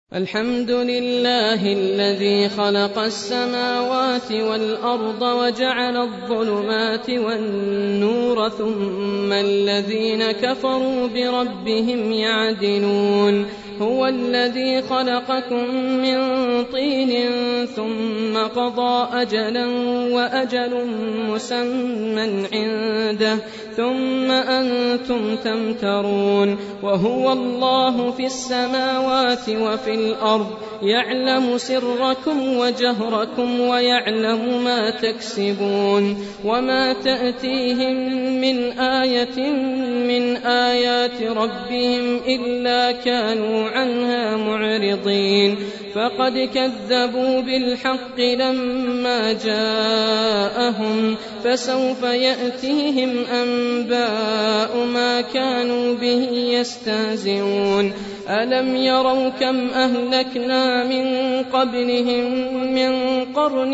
الحمد لله الذي خلق السماوات والأرض وجعل الظلمات والنور ثم الذين كفروا بربهم يعدلون هو الذي خلقكم من طين ثم قضى أجلا وأجل مسمى عنده ثم أنتم تمترون وهو الله في السماوات وفي الأرض يعلم سركم وجهركم ويعلم ما تكسبون وما تأتيهم من آية من آيات ربهم إلا كانوا عنها معرضين فقد كذبوا بالحق لما جاءهم فسوف يأتيهم أنباء ما كانوا به يستهزئون ألم يروا كم أهلكنا من قبلهم من قرن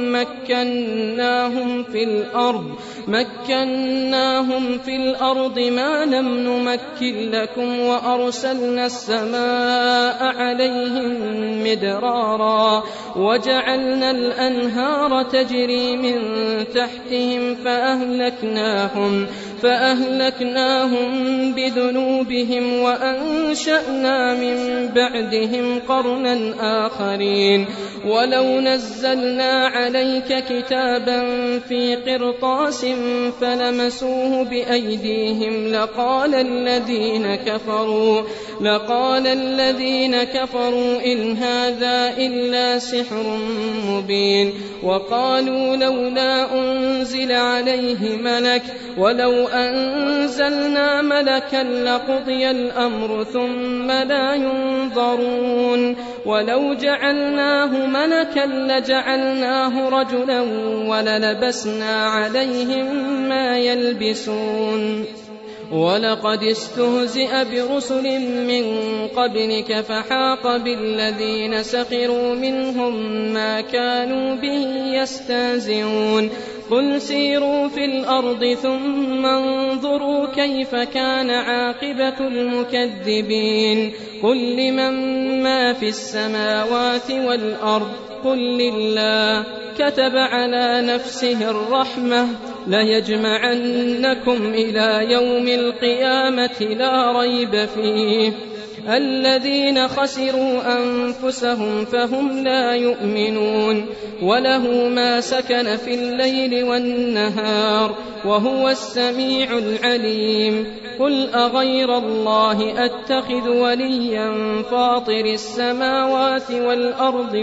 مكناهم في الأرض ما لم نمكن لكم وأرسلنا السماء عليهم مدرارا وجعلنا الأنهار تجري من تحتهم فأهلكناهم بذنوبهم وأنشأنا من بعدهم قرنا آخرين ولو نزلنا عليك كتابا في قرطاس فلمسوه بأيديهم لقال الذين كفروا إن هذا إلا سحر مبين وقالوا لولا أنزل عليه ملك ولو أنزلنا ملكا لقضي الأمر ثم لا ينظرون ولو جعلناه ملكا لجعلناه رجلا وللبسنا عليهم ما يلبسون ولقد استهزئ برسل من قبلك فحاق بالذين سخروا منهم ما كانوا به يستهزئون قل سيروا في الأرض ثم انظروا كيف كان عاقبة المكذبين قل لمن ما في السماوات والأرض قل لله كتب على نفسه الرحمة ليجمعنكم إلى يوم القيامة لا ريب فيه الذين خسروا أنفسهم فهم لا يؤمنون وله ما سكن في الليل والنهار وهو السميع العليم قل أغير الله أتخذ وليا فاطر السماوات والأرض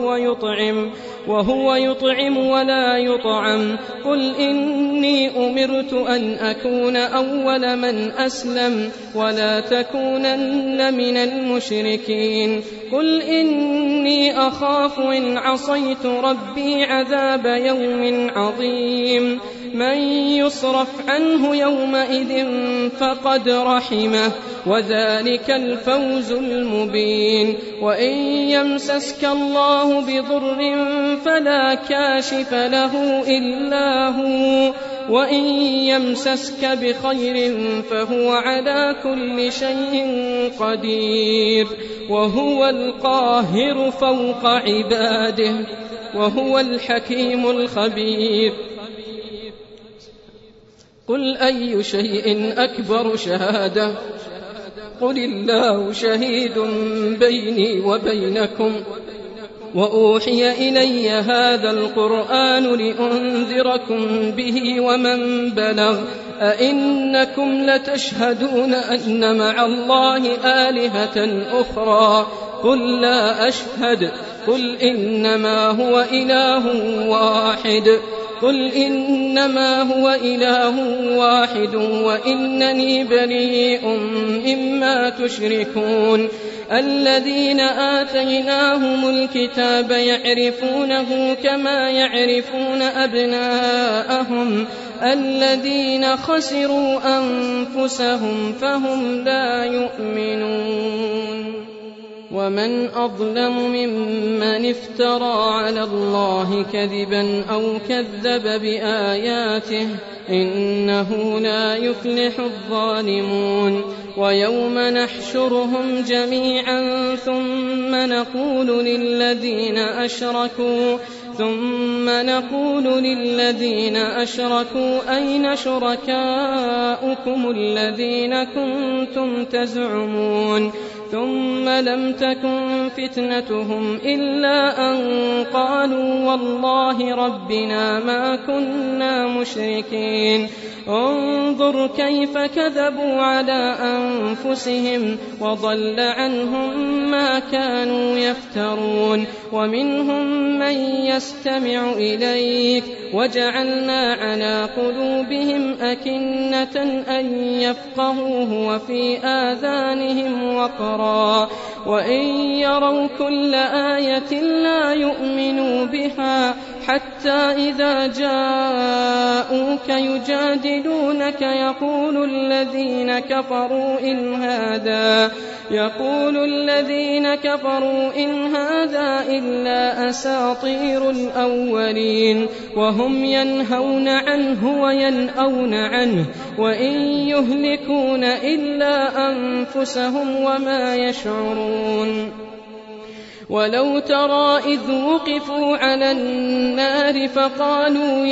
وهو يطعم ولا يطعم قل إني أمرت أن أكون أول من أسلم ولا تكونن من المشركين قل إني أخاف إن عصيت ربي عذاب يوم عظيم من يصرف عنه يومئذ فقد رحمه وذلك الفوز المبين وإن يمسسك الله بضر فلا كاشف له إلا هو وإن يمسسك بخير فهو على كل شيء قدير وهو القاهر فوق عباده وهو الحكيم الخبير قل أي شيء أكبر شهادة قل الله شهيد بيني وبينكم وأوحي إلي هذا القرآن لأنذركم به ومن بلغ أئنكم لتشهدون أن مع الله آلهة أخرى قل لا أشهد قل إنما هو إله واحد وإنني بريء مما تشركون الذين آتيناهم الكتاب يعرفونه كما يعرفون أبناءهم الذين خسروا أنفسهم فهم لا يؤمنون ومن أظلم ممن افترى على الله كذبا أو كذب بآياته إنه لا يفلح الظالمون ويوم نحشرهم جميعا ثم نقول للذين أشركوا أين شركاؤكم الذين كنتم تزعمون ثم لم تكن فتنتهم إلا أن قالوا والله ربنا ما كنا مشركين انظر كيف كذبوا على أنفسهم وضل عنهم ما كانوا يفترون ومنهم من يستمع إليك وجعلنا على قلوبهم أكنة أن يفقهوه وفي آذانهم وقرا وإن يروا كل آية لا يؤمنوا بها حتى إذا جاءوك يجادلونك يقول الذين كفروا إن هذا إلا أساطير الأولين وهم ينهون عنه وينأون عنه وإن يهلكون إلا أنفسهم وما يشعرون ولو ترى إذ وقفوا على النار فقالوا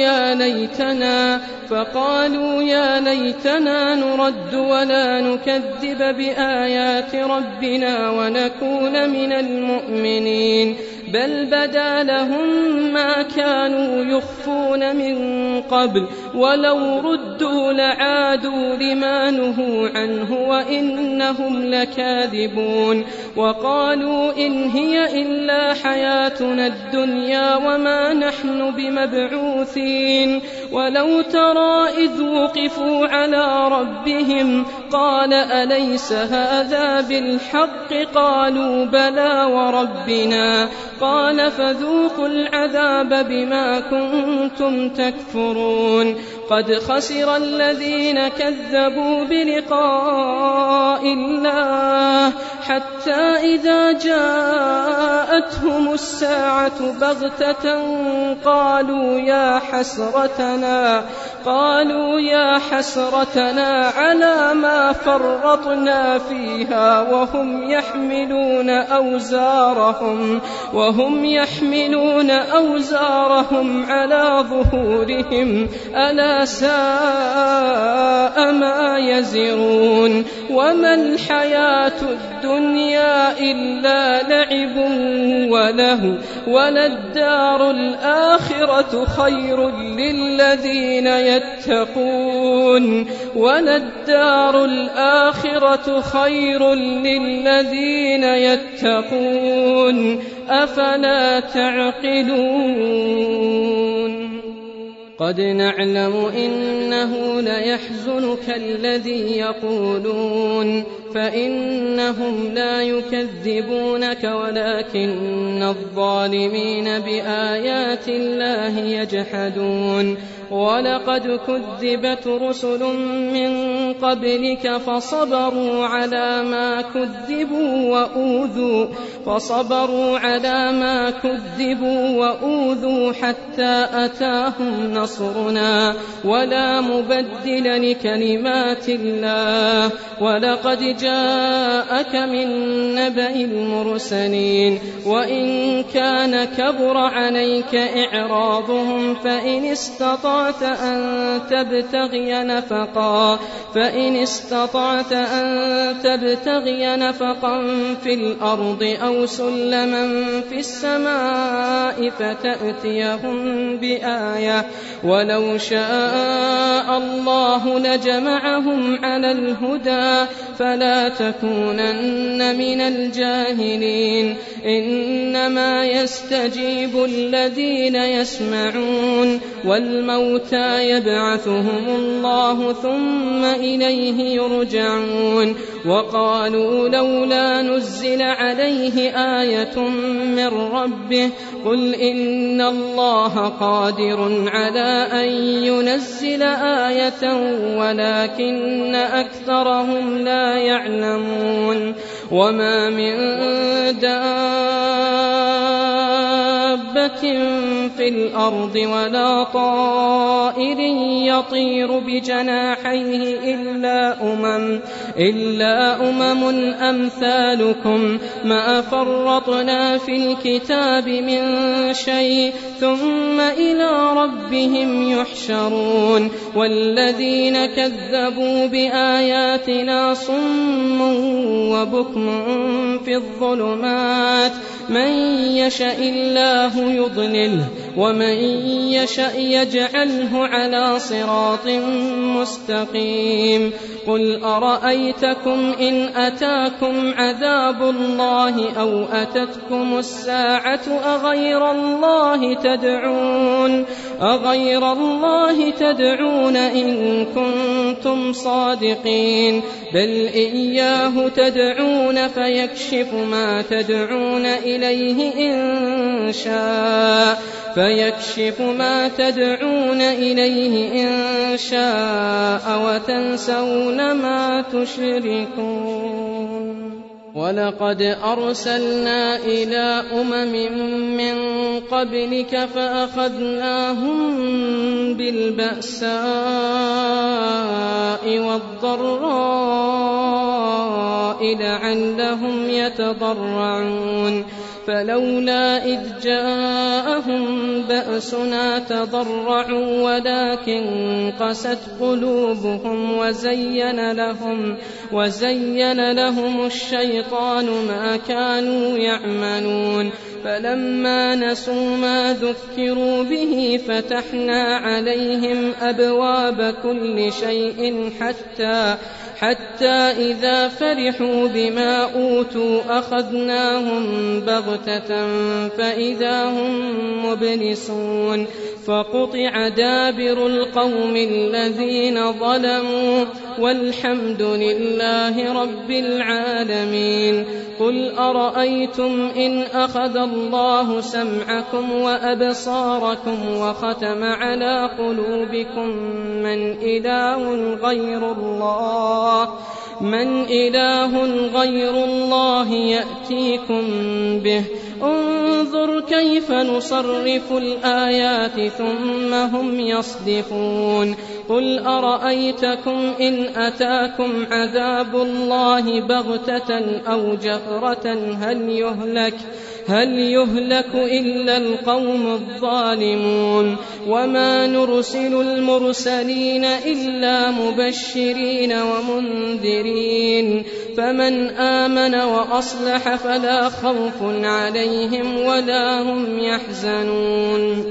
يا ليتنا نرد ولا نكذب بآيات ربنا ونكون من المؤمنين بل بدا لهم ما كانوا يخفون من قبل ولو ردوا لعادوا لما نهوا عنه وإنهم لكاذبون وقالوا إن هي إلا حياتنا الدنيا وما نحن بمبعوثين ولو ترى إذ وقفوا على ربهم قال أليس هذا بالحق قالوا بلى وربنا قال فذوقوا العذاب بما كنتم تكفرون قد خسر الذين كذبوا بلقاء الله حتى إذا جاءتهم الساعة بغتة قالوا يا حسرتنا على ما فرطنا فيها وهم يحملون أوزارهم على ظهورهم ألا ساء ما يزرون وما الحياة الدنيا إلا لعب وله وللدار الآخرة خير للذين يتقون أفلا تعقلون قد نعلم إنه ليحزنك الذي يقولون فإنهم لا يكذبونك ولكن الظالمين بآيات الله يجحدون ولقد كذبت رسل من قبلك فصبروا على ما كذبوا وأوذوا حتى أتاهم نصرنا ولا مبدل لكلمات الله ولقد جاءك من نبأ المرسلين وإن كان كبر عليك إعراضهم فإن استطعت أن تبتغي نفقا في الأرض أو سلما في السماء فتأتيهم بآية ولو شاء الله لجمعهم على الهدى فلا تكونن من الجاهلين إنما يستجيب الذين يسمعون والموتى يبعثهم الله ثم إليه يرجعون وقالوا لولا نزل عليه آية من ربه قل إن الله قادر على أن ينزل آية ولكن أكثرهم لا يعلمون وما من دابة في الأرض ولا طائر يطير بجناحيه إلا أمم أمثالكم ما فرطنا في الكتاب من شيء ثم إلى ربهم يحشرون والذين كذبوا بآياتنا صم وبكم في الظلمات من يشاء الله يضلله ومن يشاء يجعله على صراط مستقيم قل أرأيتكم إن أتاكم عذاب الله أو أتتكم الساعة أغير الله تدعون إن كنتم صادقين بل إياه تدعون فيكشف ما تدعون إليه إن شاء وتنسون ما تشركون ولقد أرسلنا إلى أمم من قبلك فأخذناهم بالبأساء والضراء لعلهم يتضرعون فلولا إذ جاءهم بأسنا تضرعوا ولكن قست قلوبهم وزين لهم الشيطان ما كانوا يعملون فلما نسوا ما ذكروا به فتحنا عليهم أبواب كل شيء حتى إذا فرحوا بما أوتوا أخذناهم بغتة فإذا هم مبلسون فقطع دابر القوم الذين ظلموا والحمد لله رب العالمين قل أرأيتم إن أخذ الله سمعكم وأبصاركم وختم على قلوبكم من إله غير الله يأتيكم به انظر كيف نصرف الآيات ثم هم يصدفون قل أرأيتكم إن أتاكم عذاب الله بغتة أو جهرة هل يهلك إلا القوم الظالمون وما نرسل المرسلين إلا مبشرين ومنذرين فمن آمن وأصلح فلا خوف عليهم ولا هم يحزنون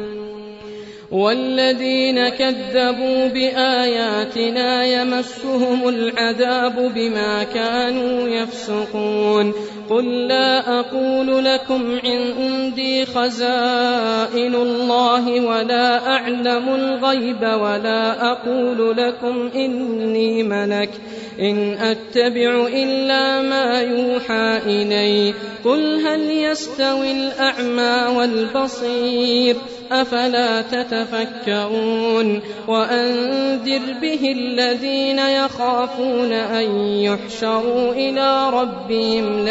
والذين كذبوا بآياتنا يمسهم العذاب بما كانوا يفسقون قل لا أقول لكم عندي خزائن الله ولا أعلم الغيب ولا أقول لكم إني ملك إن أتبع إلا ما يوحى إلي قل هل يستوي الأعمى والبصير أفلا تتفكرون وأنذر به الذين يخافون أن يحشروا إلى ربهم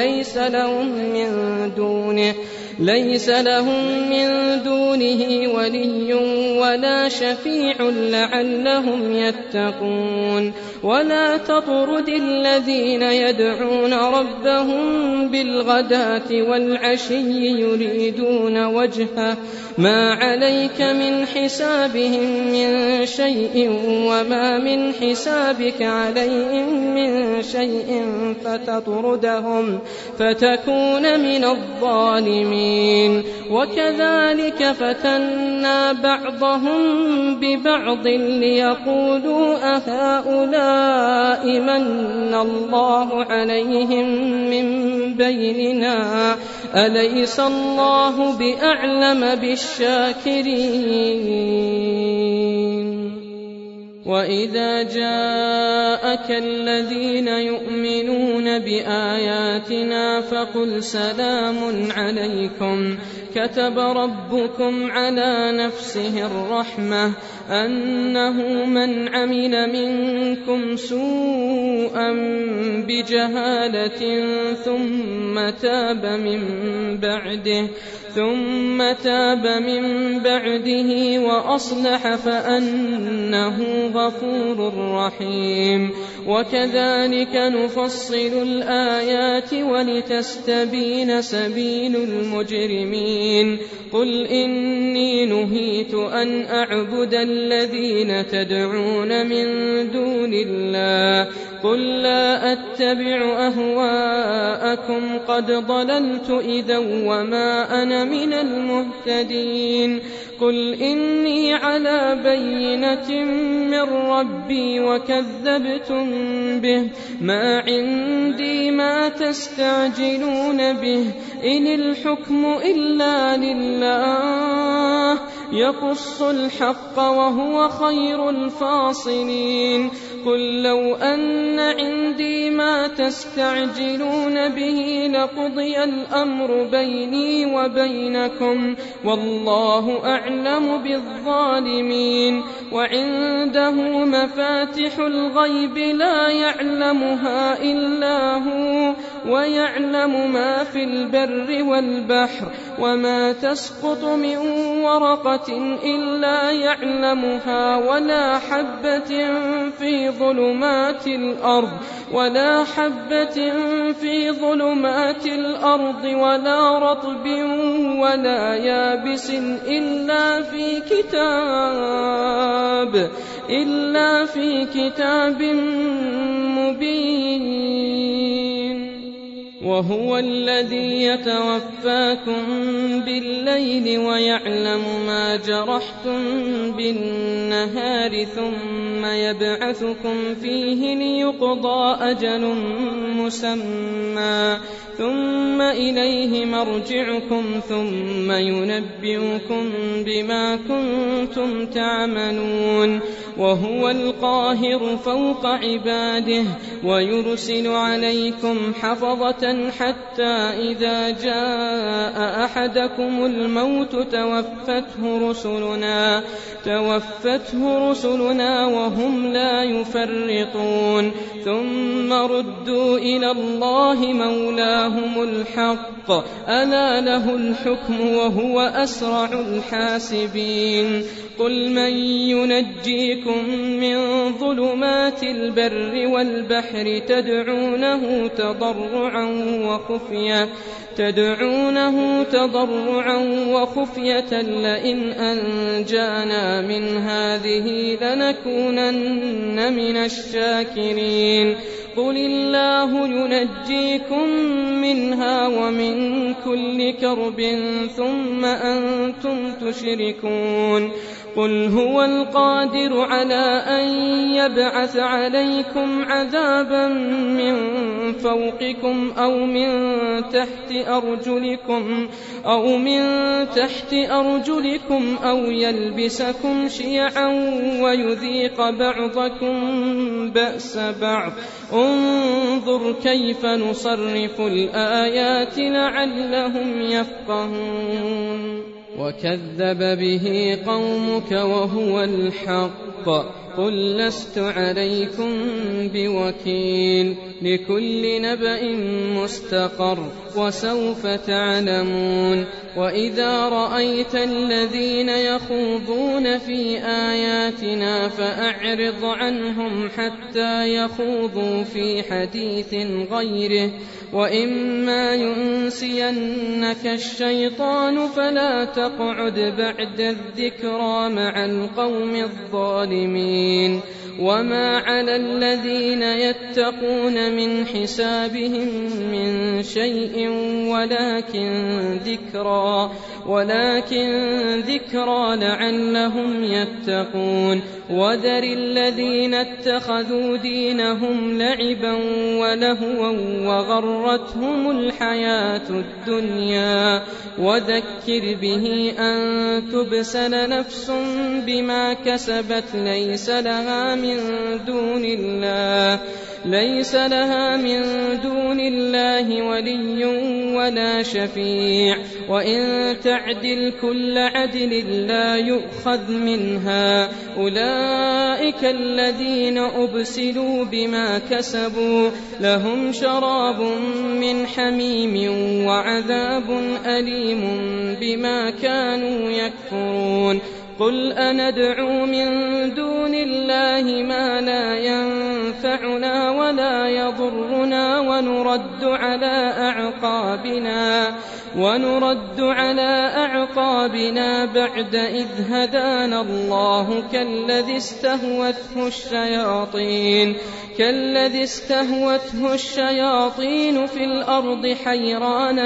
ليس لهم من دونه ولي ولا شفيع لعلهم يتقون ولا تطرد الذين يدعون ربهم بالغداة والعشي يريدون وجهه ما عليك من حسابهم من شيء وما من حسابك عليهم من شيء فتطردهم فتكون من الظالمين وكذلك فتنا بعضهم ببعض ليقولوا أهؤلاء من الله عليهم من بيننا أليس الله بأعلم بالشاكرين وإذا جاءك الذين يؤمنون بآياتنا فقل سلام عليكم كتب ربكم على نفسه الرحمة أنه من عمل منكم سوءا بجهالة ثم تاب من بعده وأصلح فأنه غفور رحيم. وكذلك نفصل الآيات ولتستبين سبيل المجرمين. قل إني نهيت أن أعبد الذين تدعون من دون الله قل لا أتبع أهواءكم قد ضللت إذا وما أنا من المهتدين. قل إني على بينة من ربي وكذبتم به ما عندي ما تستعجلون به إن الحكم إلا لله يقص الحق وهو خير الفاصلين. قل لو أن عندي ما تستعجلون به لقضي الأمر بيني وبينكم والله أعلم بالظالمين. وعنده مفاتح الغيب لا يعلمها إلا هو ويعلم ما في البر والبحر وما تسقط من ورقة إلا يعلمها ولا حبة في ظلمات الأرض ولا رطب ولا يابس إلا في كتاب مبين. وهو الذي يتوفاكم بالليل ويعلم ما جرحتم بالنهار ثم يبعثكم فيه ليقضى أجل مسمى ثم إليه مرجعكم ثم ينبئكم بما كنتم تعملون. وهو القاهر فوق عباده ويرسل عليكم حفظة حتى إذا جاء أحدكم الموت توفته رسلنا وهم لا يفرطون ثم ردوا إلى الله مولاهم الحق ألا له الحكم وهو أسرع الحاسبين. قل من ينجيكم من ظلمات البر والبحر تدعونه تضرعا وخفية لئن أنجانا من هذه لنكونن من الشاكرين. قل الله ينجيكم منها ومن كل كرب ثم أنتم تشركون. قل هو القادر على أن يبعث عليكم عذابا من فوقكم أو من تحت أرجلكم أو يلبسكم شيعا ويذيق بعضكم بأس بعض انظر كيف نصرف الآيات لعلهم يفقهون. وكذب به قومك وهو الحق قل لست عليكم بوكيل لكل نبأ مستقر وسوف تعلمون. وإذا رأيت الذين يخوضون في آياتنا فأعرض عنهم حتى يخوضوا في حديث غيره وإما ينسينك الشيطان فلا تقعد بعد الذكرى مع القوم الظالمين. وما على الذين يتقون من حسابهم من شيء ولكن ذكرى لعلهم يتقون وذر الذين اتخذوا دينهم لعبا ولهوا وغرتهم الحياة الدنيا وذكر به أن تبسل نفس بما كسبت ليس لها من دون الله ولي ولا شفيع وإن تعدل كل عدل لا يؤخذ منها أولئك الذين أبسلوا بما كسبوا لهم شراب من حميم وعذاب أليم بما كانوا يكفرون قل أندعو من دون الله ما لا ينفعنا ولا يضرنا ونرد على أعقابنا بعد إذ هدانا الله كالذي استهوته الشياطين في الأرض حيران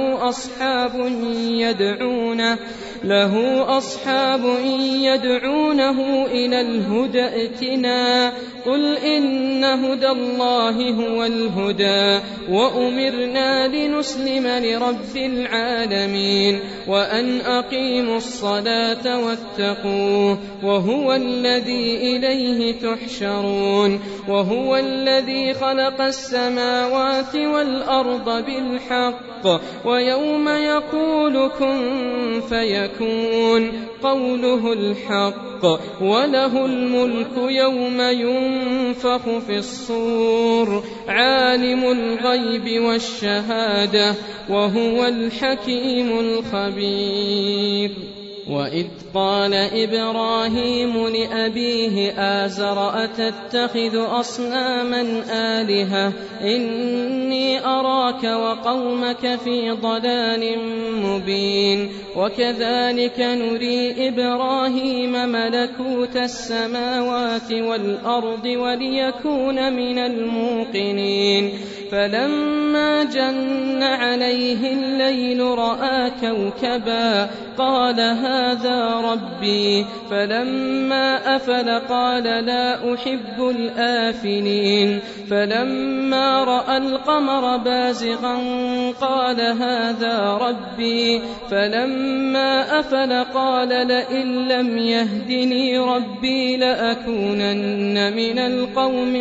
له أصحاب يدعونه إلى الهدى ائتنا قل إن هدى الله هو الهدى وأمرنا لنسلم لرب العالمين وأن أقيموا الصلاة واتقوه وهو الذي إليه تحشرون وهو الذي خلق السماوات والأرض بالحق ويوم يقول كن فيكون قوله الحق وله الملك يوم ينفخ في الصور عالم الغيب والشهادة وهو الحكيم الخبير وإذ قال إبراهيم لأبيه آزر أتتخذ أصناما آلهة إني أراك وقومك في ضلال مبين وكذلك نري إبراهيم ملكوت السماوات والأرض وليكون من الموقنين فلما جن عليه الليل رأى كوكبا قال هذا ربي فلما أفل قال لا أحب الآفلين فلما رأى القمر بازغا قال هذا ربي فلما أفل قال لئن لم يهدني ربي لأكونن من القوم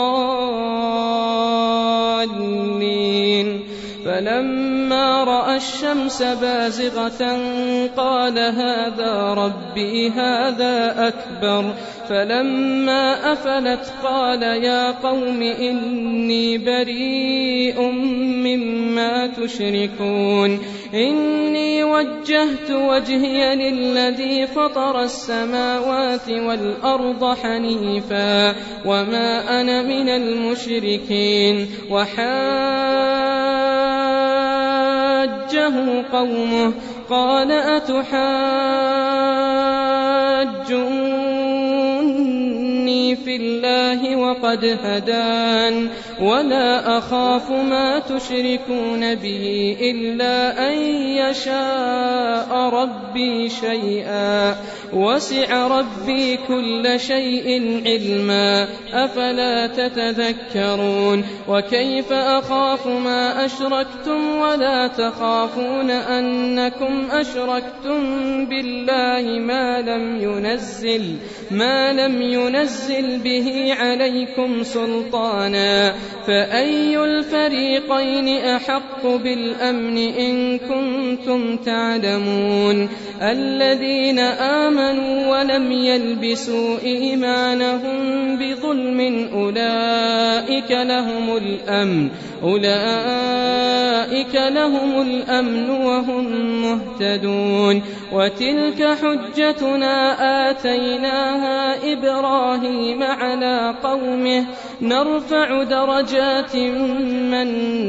الضالين فلما رأى الشمس بازغة قال هذا ربي هذا أكبر فلما أفلت قال يا قوم إني بريء مما تشركون إني وجهت وجهي للذي فطر السماوات والأرض حنيفا وما أنا من المشركين وحاجه قومه قال أتحاجوني في الله وقد هدان ولا أخاف ما تشركون به إلا أن يشاء ربي شيئا وسع ربي كل شيء علما أفلا تتذكرون وكيف أخاف ما أشركتم ولا تخافون أنكم أشركتم بالله ما لم ينزل به عليكم سلطانا فأي الفريقين أحق بالأمن إن كنتم تعلمون الذين آمنوا ولم يلبسوا إيمانهم بظلم أولئك لهم الأمن وهم مهتدون وتلك حجتنا آتيناها إبراهيم على قومه نرفع درجات من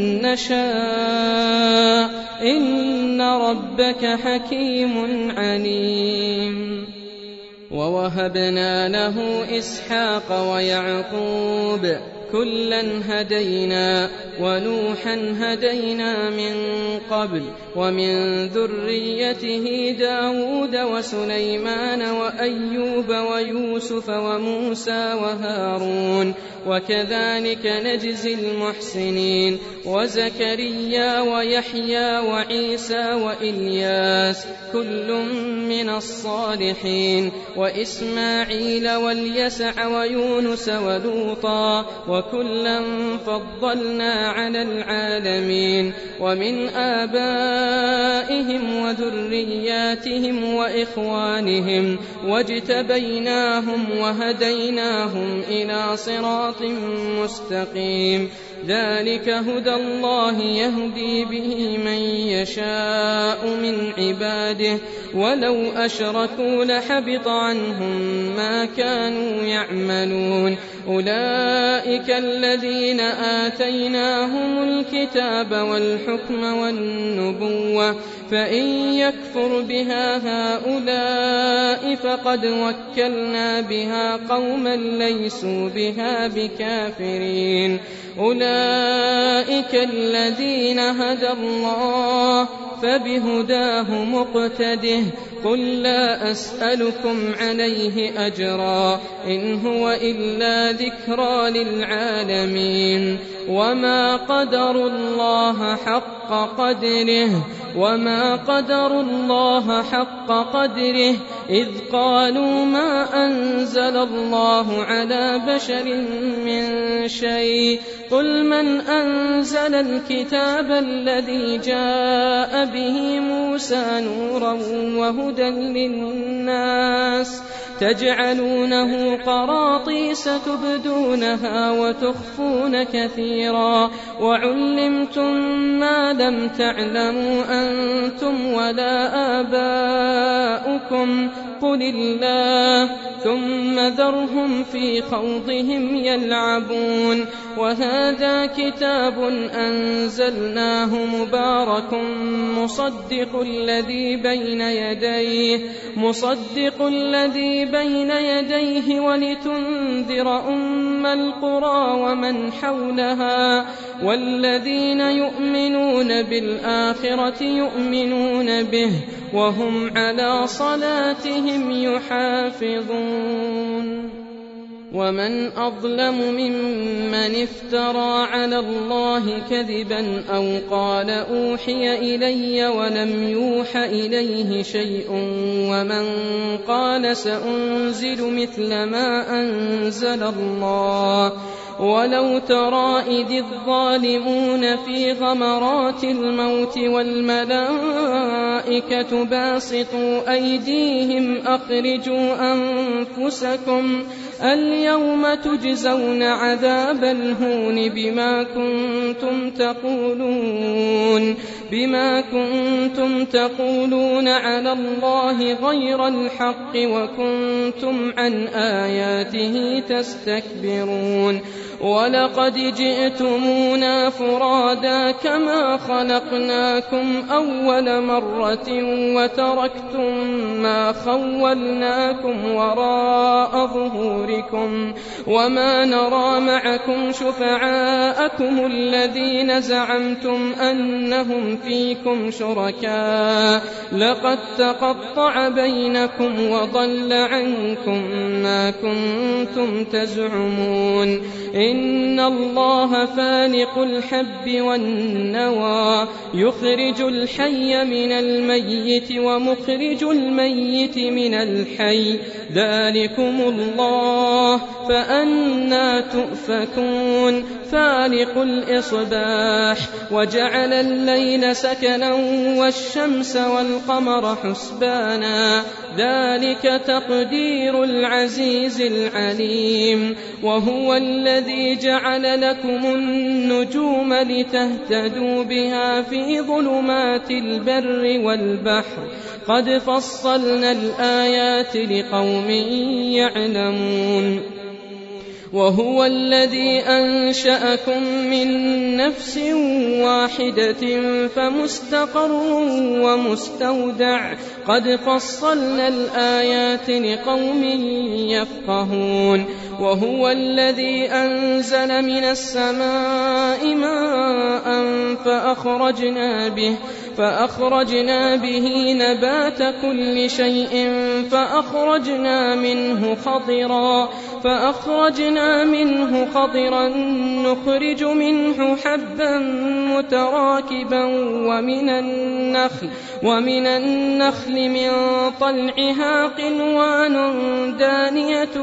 نشاء إن ربك حكيم عليم ووهبنا له إسحاق ويعقوب كلا هدينا ونوحا هدينا من قبل ومن ذريته داود وسليمان وأيوب ويوسف وموسى وهارون وكذلك نجزي المحسنين وزكريا ويحيى وعيسى وإلياس كل من الصالحين وإسماعيل واليسع ويونس ولوطا وكلا فضلنا على العالمين ومن آبائهم وذرياتهم وإخوانهم واجتبيناهم وهديناهم إلى صراط مستقيم ذلك هدى الله يهدي به من يشاء من عباده ولو أشركوا لحبط عنهم ما كانوا يعملون أولئك الذين آتيناهم الكتاب والحكم والنبوة فإن يكفر بها هؤلاء فقد وكلنا بها قوما ليسوا بها بكافرين أولئك الذين هدى الله فبهداه مقتده قل لا أسألكم عليه أجرا إن هو إلا ذكرى للعالمين وما قدروا الله حق قدره إذ قالوا ما أنزل الله على بشر من شيء قل من أنزل الكتاب الذي جاء به موسى نورا وهدى للناس تجعلونه قراطيس تبدونها وتخفون كثيرا وعلمتم ما لم تعلموا أنتم ولا آباؤكم قل الله ثم ذرهم في خوضهم يلعبون وهذا كتاب أنزلناه مبارك مصدق الذي بين يديه ولتنذر أم القرى ومن حولها والذين يؤمنون بالآخرة يؤمنون به وهم على صلاتهم يحافظون ومن أظلم ممن افترى على الله كذبا أو قال أوحي إلي ولم يوح إليه شيء ومن قال سأنزل مثل ما أنزل الله ولو ترى إذ الظالمون في غمرات الموت والملائكة باسطوا أيديهم أخرجوا أنفسكم اليوم تجزون عذاب الهون بما كنتم تقولون على الله غير الحق وكنتم عن آياته تستكبرون ولقد جئتمونا فرادا كما خلقناكم أول مرة وتركتم ما خولناكم وراء ظهوركم وما نرى معكم شفعاءكم الذين زعمتم أنهم فيكم شركاء لقد تقطع بينكم وضل عنكم ما كنتم تزعمون إن الله فالق الحب والنوى يخرج الحي من الميت ومخرج الميت من الحي ذلكم الله فأنى تؤفكون فالق الإصباح وجعل الليل سكنا والشمس والقمر حسبانا ذلك تقدير العزيز العليم وهو الذي جعل لكم النجوم لتهتدوا بها في ظلمات البر والبحر قد فصلنا الآيات لقوم يعلمون وهو الذي أنشأكم من نفس واحدة فمستقر ومستودع قد فصلنا الآيات لقوم يفقهون وهو الذي أنزل من السماء ماء فأخرجنا به نبات كل شيء فأخرجنا منه خضرا نخرج منه حبا متراكبا ومن النخل من طلعها قنوان دانية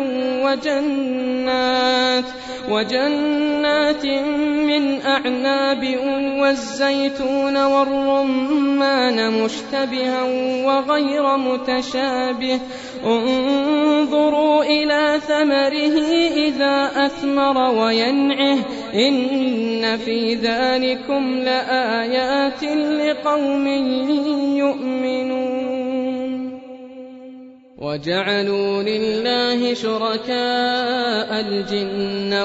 وجنات من أعناب والزيتون والرمان مشتبها وغير متشابه انظروا إلى ثمره إذا أثمر وينعه إن في ذلكم لآيات لقوم يؤمنون وجعلوا لله شركاء الجن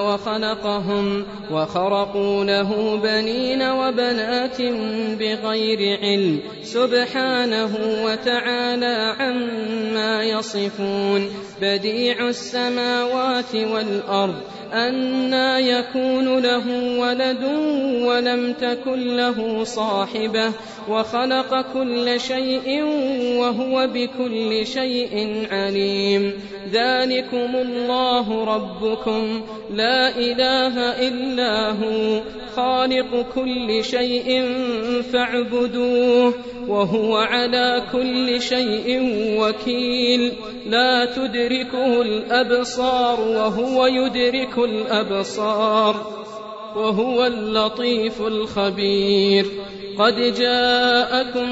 وخرقوا له بنين وبنات بغير علم سبحانه وتعالى عما يصفون بديع السماوات والأرض أنى يكون له ولد ولم تكن له صاحبة وخلق كل شيء وهو بكل شيء عليم ذلكم الله ربكم لا إله إلا هو خالق كل شيء فاعبدوه وهو على كل شيء وكيل لا تدركه الأبصار وهو يدرك الأبصار وهو اللطيف الخبير قد جاءكم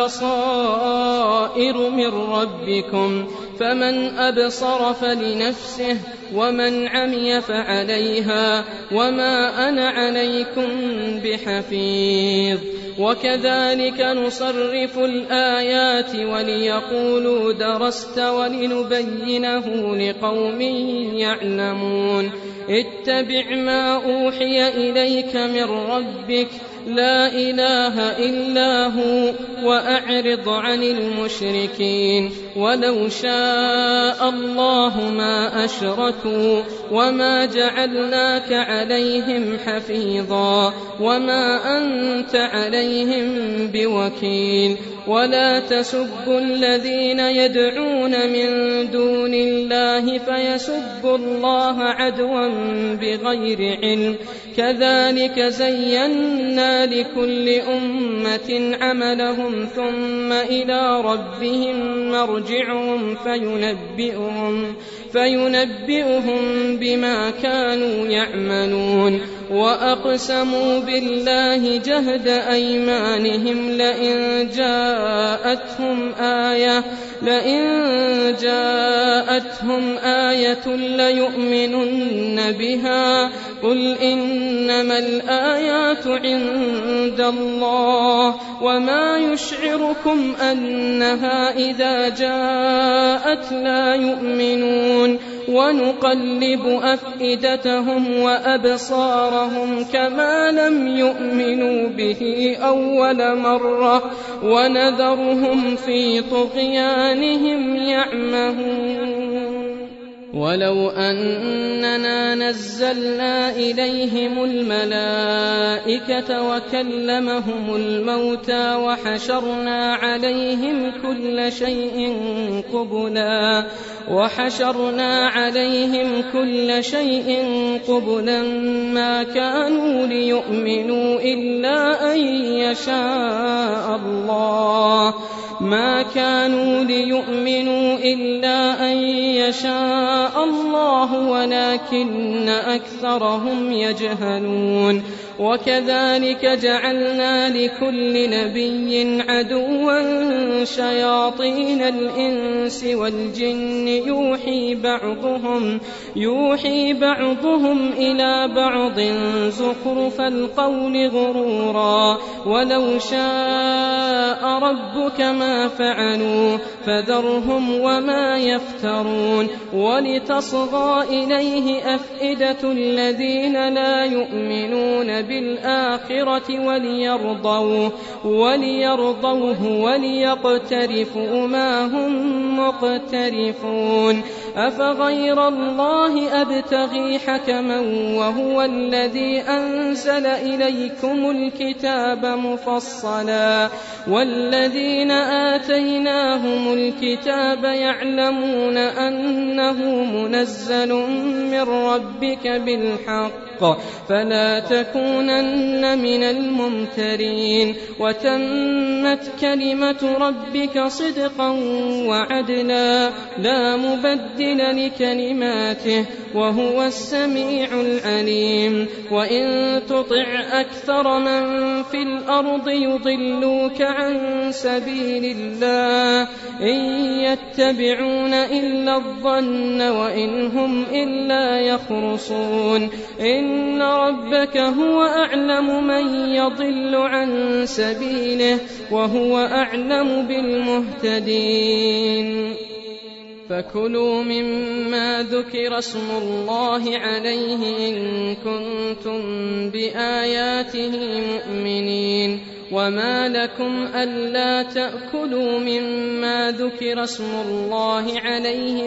بصائر من ربكم فمن أبصر فلنفسه ومن عمي فعليها وما أنا عليكم بحفيظ وكذلك نصرف الآيات وليقولوا درست ولنبينه لقوم يعلمون اتبع ما أوحي إليك من ربك لا إله إلا هو وأعرض عن المشركين ولو شاء الله ما أشركوا وما جعلناك عليهم حفيظا وما أنت عليهم بوكيل ولا تسبوا الذين يدعون من دون الله فيسبوا الله عدوا بغير علم كذلك زينا لكل أمة عملهم ثم إلى ربهم مرجعهم فينبئهم بما كانوا يعملون وأقسموا بالله جهد أيمانهم لئن جاءتهم آية ليؤمنن بها قل إنما الآيات عند الله وما يشعركم أنها إذا جاءت لا يؤمنون ونقلب أفئدتهم وأبصارهم كما لم يؤمنوا به أول مرة ونذرهم في طغيانهم يعمهون ولو أننا نزلنا إليهم الملائكة وكلمهم الموتى وحشرنا عليهم كل شيء قبلا ما كانوا ليؤمنوا إلا أن يشاء الله ولكن أكثرهم يجهلون وكذلك جعلنا لكل نبي عدوا شياطين الإنس والجن يوحي بعضهم إلى بعض زخرف القول غرورا ولو شاء ربك ما فعلوا فذرهم وما يفترون ولتصغى إليه أفئدة الذين لا يؤمنون بالآخرة وليرضوه وليقترفوا ما هم مقترفون أفغير الله أبتغي حكما وهو الذي أنزل إليكم الكتاب مفصلا والذين آتيناهم الكتاب يعلمون أنه منزل من ربك بالحق فلا تكونن من الممترين وتمت كلمة ربك صدقا وعدلا لا مبدل لكلماته وهو السميع العليم وإن تطع أكثر من في الأرض يضلوك عن سبيل الله إن يتبعون إلا الظن وإن هم إلا يخرصون إن ربك هو أعلم من يضل عن سبيله وهو أعلم بالمهتدين فكلوا مما ذكر اسم الله عليه إن كنتم بآياته مؤمنين وما لكم ألا تأكلوا مما ذكر اسم الله عليه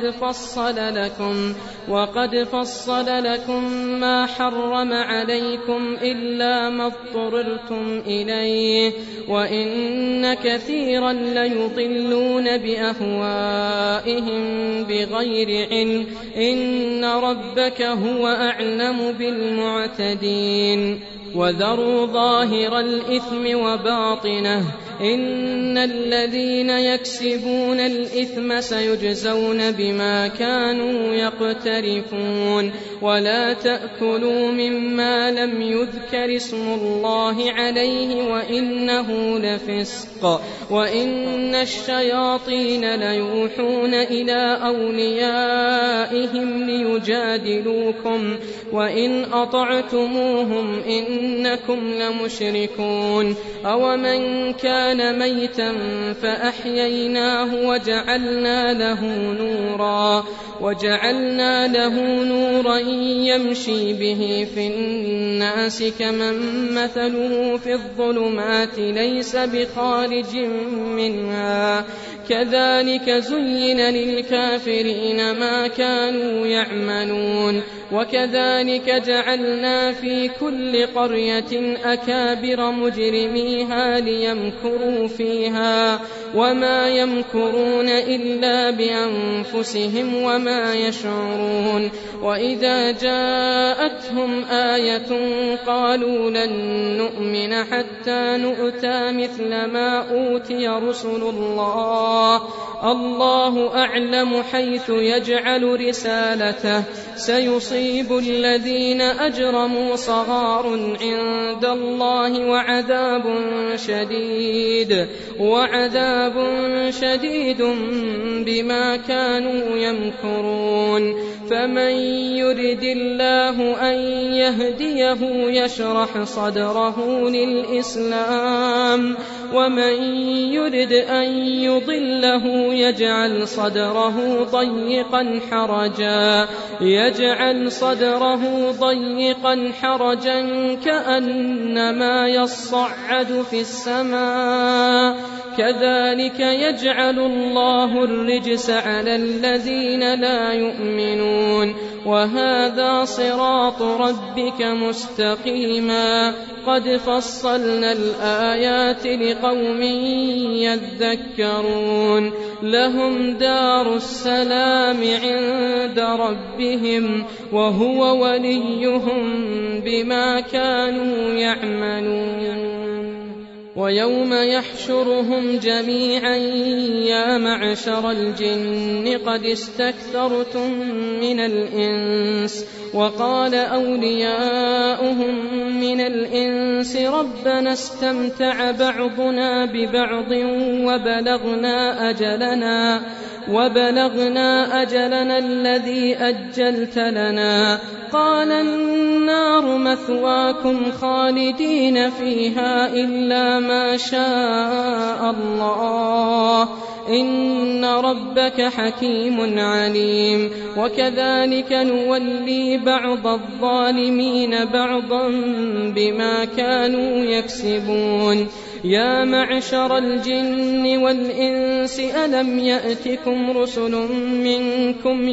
وقد فصل لكم ما حرم عليكم إلا ما اضطررتم إليه وإن كثيرا ليضلون بأهوائهم بغير علم إن ربك هو أعلم بالمعتدين وذروا ظاهر الإثم وباطنه إن الذين يكسبون الإثم سيجزون بما كانوا يقترفون ولا تأكلوا مما لم يذكر اسم الله عليه وإنه لفسق وإن الشياطين ليوحون إلى أوليائهم ليجادلوكم وإن أطعتموهم إنكم لمشركون أومن كان ميتا فأحييناه وجعلنا له نورا يمشي به في الناس كمن مثله في الظلمات ليس بخارج منها كذلك زين للكافرين ما كانوا يعملون وكذلك جعلنا في كل قرية أكابر مجرميها ليمكروا فيها وما يمكرون إلا بأنفسهم وما يشعرون وإذا جاءتهم آية قالوا لن نؤمن حتى نؤتى مثل ما أوتي رسل الله أعلم حيث يجعل رسالته سيصيب الذين أجرموا صغار عند الله وعذاب شديد بما كانوا يمكرون فمن يرد الله أن يهديه يشرح صدره للإسلام ومن يرد أن يضله يجعل صدره ضيقا حرجا كأنما يصعد في السماء كذلك يجعل الله الرجس على الذين لا يؤمنون وهذا صراط ربك مستقيما قد فصلنا الآيات لقوم يذكرون لهم دار السلام عند ربهم وهو وليهم بما كانوا يعملون ويوم يحشرهم جميعا يا معشر الجن قد استكثرتم من الإنس وقال أولياؤهم من الإنس ربنا استمتع بعضنا ببعض وبلغنا أجلنا الذي أجلت لنا. قال النار مثواكم خالدين فيها إلا ما شاء الله إن ربك حكيم عليم. وكذلك نولي بعض الظالمين بعضا بما كانوا يكسبون. يا معشر الجن والإنس ألم يأتكم رسل منكم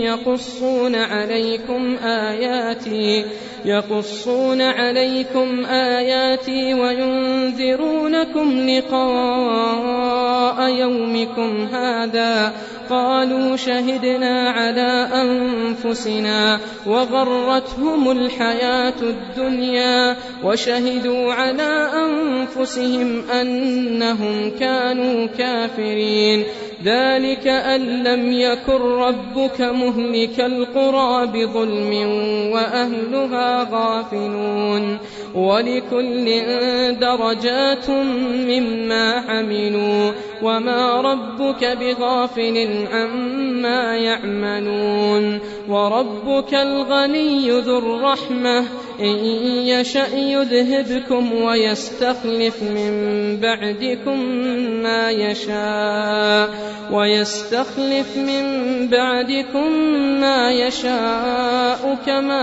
يقصون عليكم آياتي وينذرونكم لقاء يومكم هذا؟ قالوا شهدنا على أنفسنا وغرتهم الحياة الدنيا وشهدوا على أنفسهم أنهم كانوا كافرين. ذلك أن لم يكن ربك مهلك القرى بظلم وأهلها غافلون. ولكل درجات مما عملوا وما ربك بغافل عما يعملون. وربك الغني ذو الرحمة إن يشأ يذهبكم ويستخلف من بعدكم ما يشاء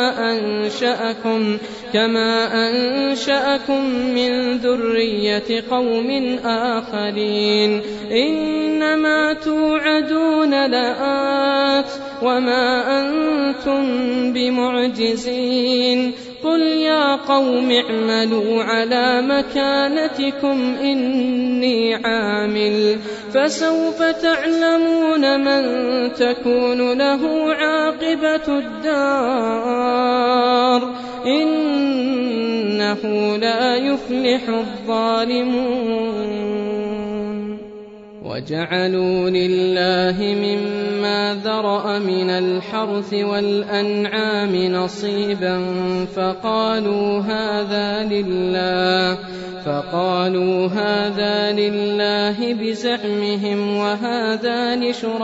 كما أنشأكم من ذرية قوم آخرين. إنما توعدون لآت وما أنتم بمعجزين. قل يا قوم اعملوا على مكانتكم إني عامل فسوف تعلمون من تكون له عاقبة الدار إنه لا يفلح الظالمون. وجعلوا لله مما ذرأ من الحرث والأنعام نصيبا فقالوا هذا لله بزعمهم وهذا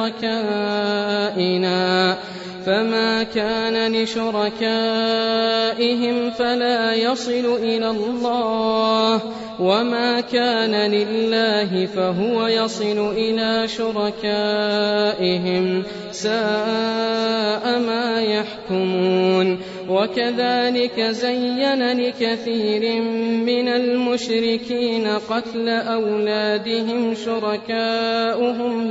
لشركائنا فما كان لشركائهم فلا يصل إلى الله وما كان لله فهو يصل إلى شركائهم ساء ما يحكمون. وكذلك زين لكثير من المشركين قتل أولادهم شركاؤهم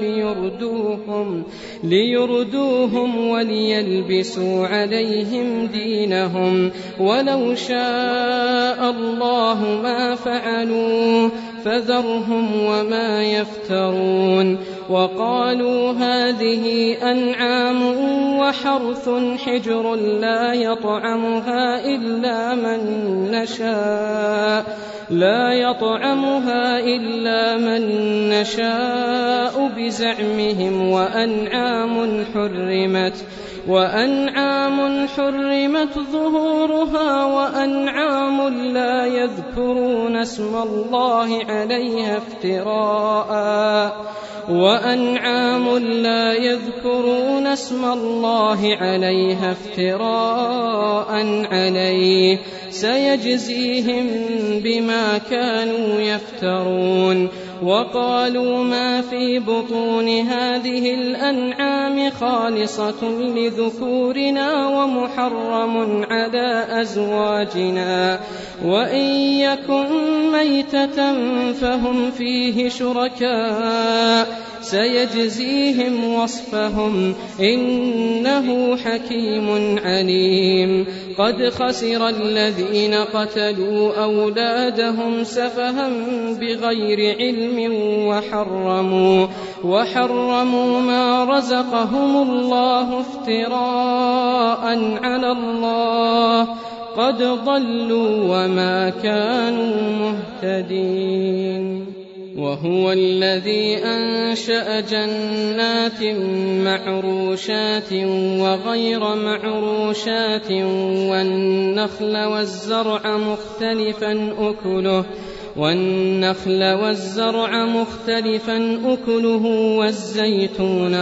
ليردوهم وليلبسوا عليهم دينهم ولو شاء الله ما فعلوه فذرهم وما يفترون. وقالوا هذه أنعام وحرث حجر لا يطعمها إلا من نشاء بزعمهم وأنعام حرمت ظهورها وأنعام لا يذكرون اسم الله عليها افتراء عليه سيجزيهم بما كانوا يفترون. وقالوا ما في بطون هذه الأنعام خالصة لذكورنا ومحرم على أزواجنا وإن يكن ميتة فهم فيه شركاء سيجزيهم وصفهم إنه حكيم عليم. قد خسر الذين قتلوا أولادهم سفها بغير علم وحرموا ما رزقهم الله افتراء على الله قد ضلوا وما كانوا مهتدين. وهو الذي أنشأ جنات معروشات وغير معروشات والنخل والزرع مختلفا أكله والنخل والزرع مختلفا أكله والزيتون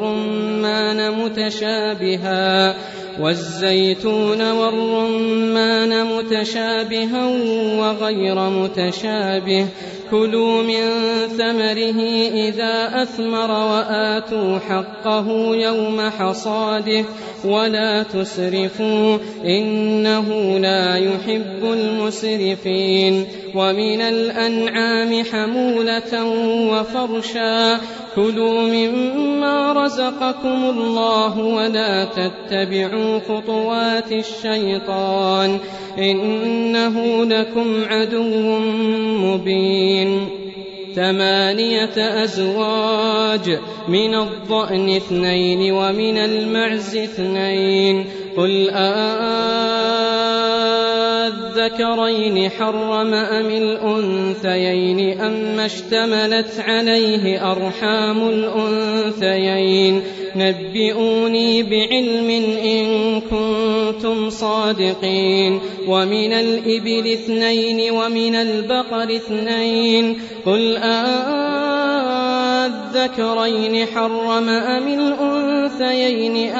والرمان متشابها وغير متشابه كلوا من ثمره إذا أثمر وآتوا حقه يوم حصاده ولا تسرفوا إنه لا يحب المسرفين ومن الأنعام حمولة وفرشا كلوا مما رزقكم الله ولا تتبعوا خطوات الشيطان إنه لكم عدو مبين 8 أزواج من الضأن 2 ومن المعز 2 قل الذكرين حرم أم الأنثيين أم اشتملت عليه أرحام الأنثيين نبئوني بعلم إن كنتم صادقين ومن الإبل 2 ومن البقر 2 قل الذكرين حرم أم الأنثيين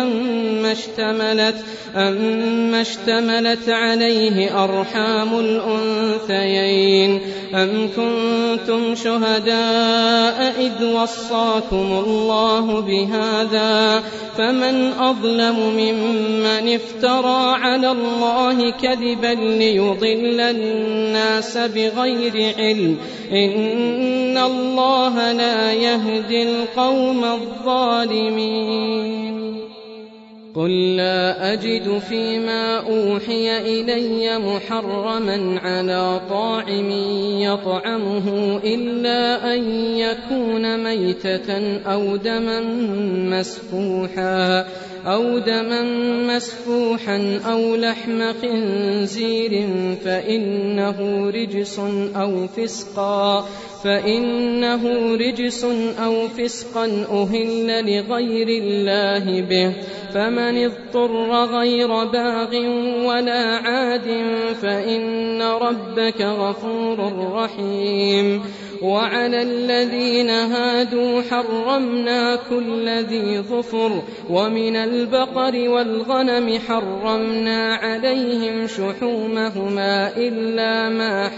أم اشتملت عليه أرحام الأنثيين أم كنتم شهداء إذ وصاكم الله بهذا فمن أظلم ممن افترى على الله كذبا ليضل الناس بغير علم إن الله لا يهدي القوم الظالمين قل لا أجد فيما أوحي إلي محرما على طاعم يطعمه إلا أن يكون ميتة أو دما مسفوحا أو لحم خنزير فإنه رجس أو فسقا أهل لغير الله به فمن اضطر غير باغ ولا عاد فإن ربك غفور رحيم وعلى الذين هادوا حرمنا كل ذي ظفر ومن البقر والغنم حرمنا عليهم شحومهما إلا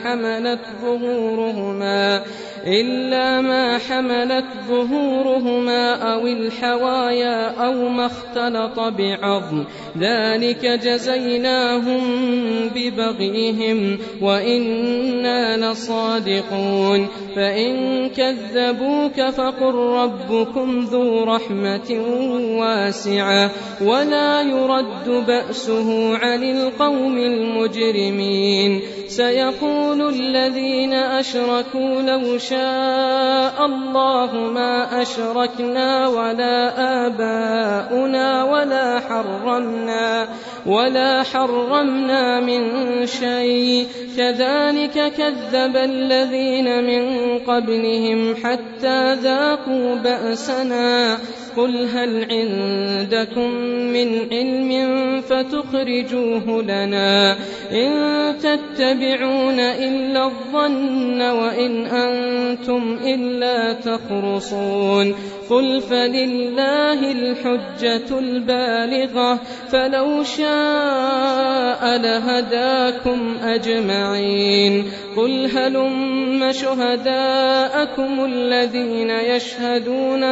ما حملت ظهورهما أو الحوايا أو ما اختلط بعظم ذلك جزيناهم ببغيهم وإنا لصادقون فإن كذبوك فقل ربكم ذو رحمة واسعة ولا يرد بأسه عن القوم المجرمين سيقول الذين أشركوا لو شاء الله ما أشركنا ولا آباؤنا ولا حرمنا من شيء كذلك كذب الذين من قبلهم حتى ذاقوا بأسنا قل هل عندكم من علم فتخرجوه لنا إن تتبعون إلا الظن وإن أنتم إلا تخرصون قل فلله الحجة البالغة فلو شاء لهداكم أجمعين قل هلم شهداءكم الذين يشهدون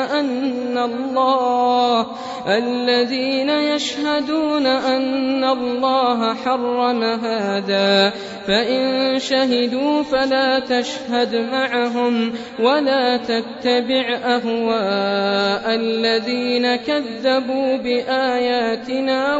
أن الله حرم هذا فإن شهدوا فلا تشهد معهم ولا تتبع أهواء الذين كذبوا بآياتنا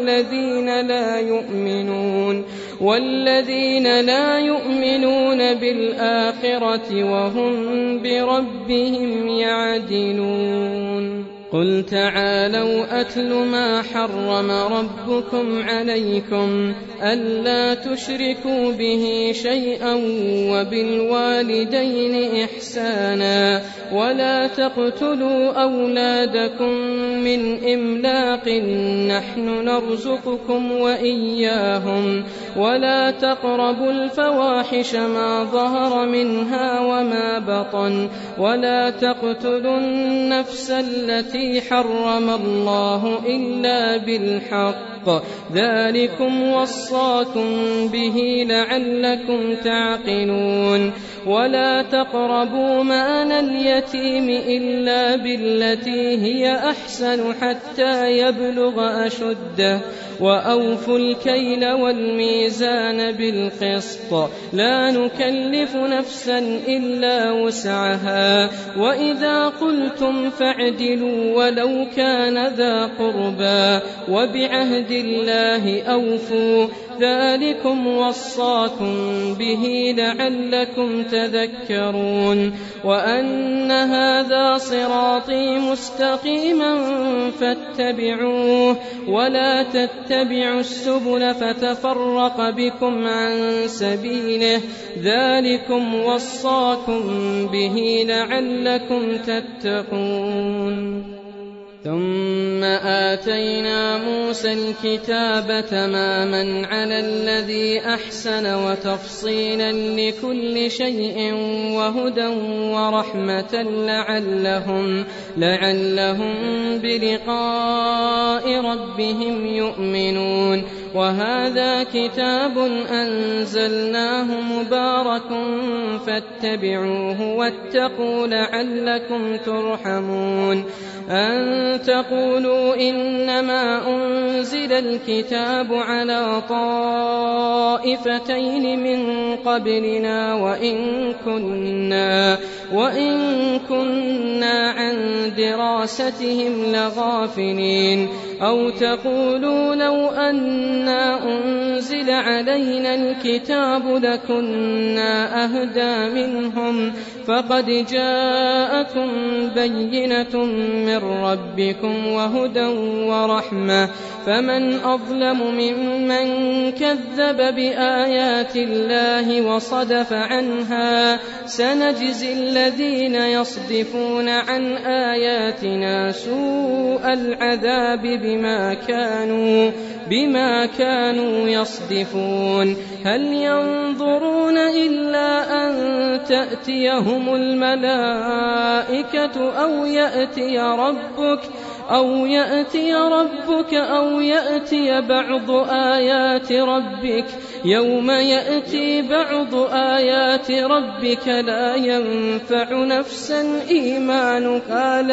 والذين لا يؤمنون بالآخرة وهم بربهم يعدلون قل تعالوا أتل ما حرم ربكم عليكم ألا تشركوا به شيئا وبالوالدين إحسانا ولا تقتلوا أولادكم من إملاق نحن نرزقكم وإياهم ولا تقربوا الفواحش ما ظهر منها وما بطن ولا تقتلوا النفس التي حرم الله إلا بالحق ذلكم وصاكم به لعلكم تعقلون ولا تقربوا مال اليتيم إلا بالتي هي أحسن حتى يبلغ أشده وأوفوا الكيل والميزان بالقسط لا نكلف نفسا إلا وسعها وإذا قلتم فاعدلوا ولو كان ذا قربى وبعهد الله أوفوا ذلكم وصاكم به لعلكم تذكرون وأن هذا صراطي مستقيما فاتبعوه ولا تتبعوا السبل فتفرق بكم عن سبيله ذلكم وصاكم به لعلكم تتقون ثم آتينا موسى الكتاب تماما على الذي أحسن وتفصيلا لكل شيء وهدى ورحمة لعلهم بلقاء ربهم يؤمنون وهذا كتاب أنزلناه مبارك فاتبعوه واتقوا لعلكم ترحمون أن تقولوا إنما أنزل الكتاب على طائفتين من قبلنا وإن كنا عن دراستهم لغافلين أو تقولوا لو أنا أنزل علينا الكتاب لكنا أهدى منهم فقد جاءكم بينة من ربكم وهدى ورحمة فمن أظلم ممن كذب بآيات الله وصدف عنها سنجزي الذين يصدفون عن آياتنا سوء العذاب بما كانوا يصدفون هل ينظرون إلا أن تأتيهم الملائكة أو يأتي ربك أو يأتي بعض آيات ربك يوم يأتي بعض آيات ربك لا ينفع نفسا إيمانها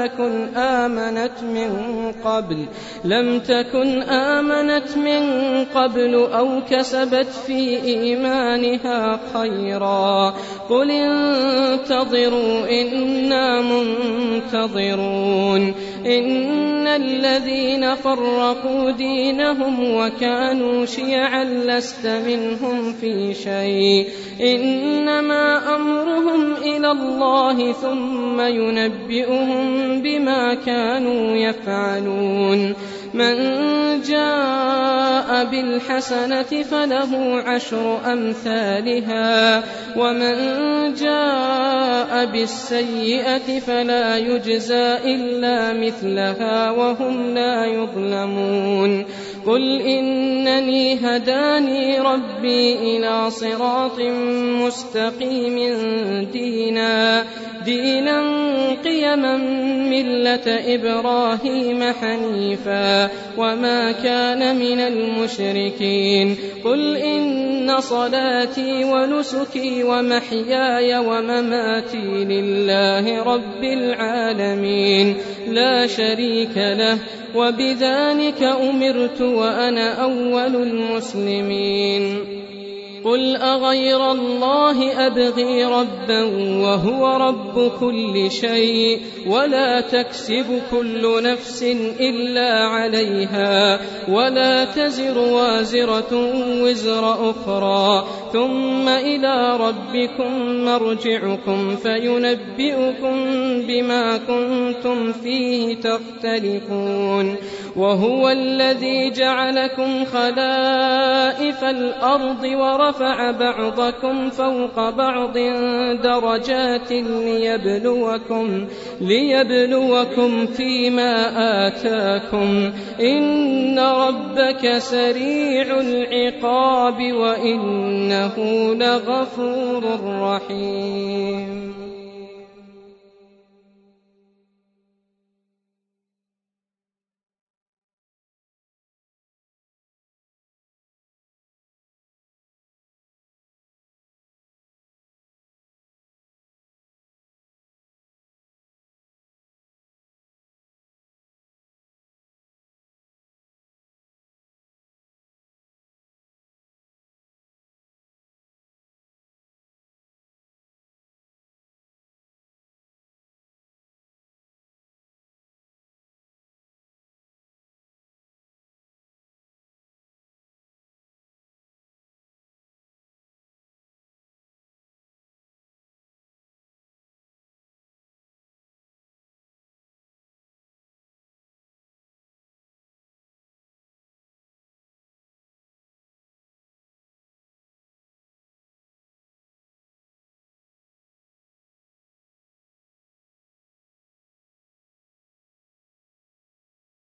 لم تكن آمنت من قبل أو كسبت في إيمانها خيرا قل انتظروا إنا منتظرون إن الذين فرقوا دينهم وكانوا شيعا لست منهم في شيء إنما أمرهم إلى الله ثم ينبئهم بما كانوا يفعلون من جاء بالحسنة فله 10 أمثالها ومن جاء بالسيئة فلا يجزى إلا مثلها وهم لا يظلمون قل إنني هداني ربي إلى صراط مستقيم دينا قيما ملة إبراهيم حنيفا وما كان من المشركين قل إن صلاتي ونسكي ومحياي ومماتي لله رب العالمين لا شريك له وبذلك أمرت وأنا أول المسلمين قل أغير الله أبغي ربا وهو رب كل شيء ولا تكسب كل نفس إلا عليها ولا تزر وازرة وزر أخرى ثم إلى ربكم مرجعكم فينبئكم بما كنتم فيه تختلفون وهو الذي جعلكم خلائف الأرض ورفع بعضكم فوق بعض درجات ليبلوكم فيما آتاكم إن ربك سريع العقاب وإنه لغفور رحيم.